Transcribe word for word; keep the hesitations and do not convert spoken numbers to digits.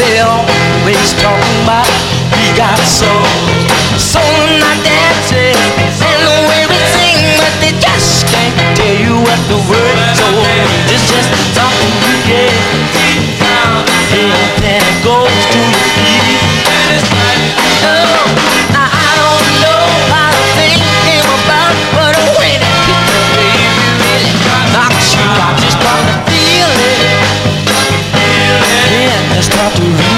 they always talking about we got soul. Soul in our dances and the way we sing, but they just can't tell you what the words are. It's just something you get. Yeah, then it goes to your feet. Oh, now I don't know how the thing came about, but when it hit the baby, really knocks you out. You start to feel it. Yeah, you start to